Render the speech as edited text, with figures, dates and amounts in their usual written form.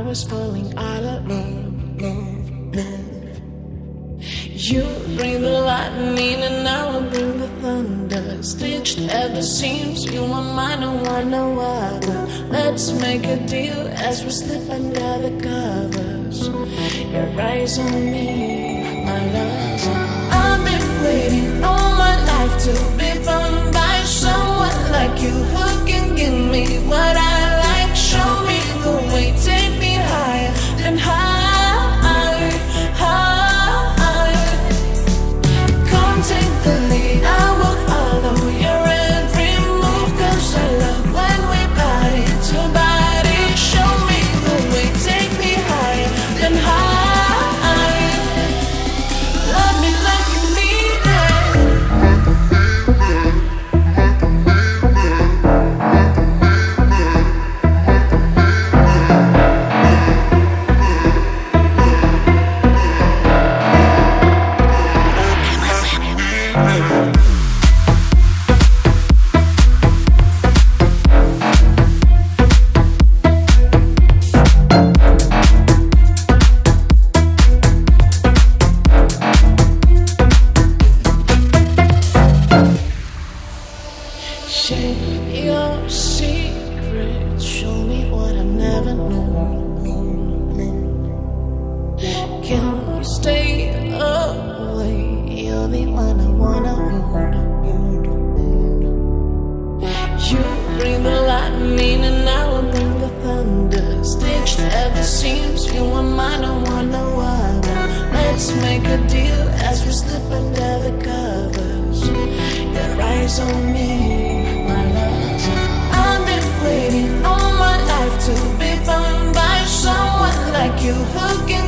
was falling out of love. You bring the lightning and I will bring the thunder. Stitched at the seams, you are mine, I want no other. Let's make a deal as we slip under the covers. Your eyes on me, my love. I've been waiting all my life to be found by someone like you who can give me what I like. Show me the way, take me higher and higher. Take the lead, I will follow your every move. Cause I love when we body to body. Show me the way, take me higher than high. Love me like you need share your secrets, show me what I've never known. Can you stay away? You're the one I wanna hold. You bring the lightning and I will bring the thunder. Stitched at the seams, you are mine, I want no other. Let's make a deal as we slip under the covers. Your eyes on me, my love. I've been waiting all my life to be found by someone like you who can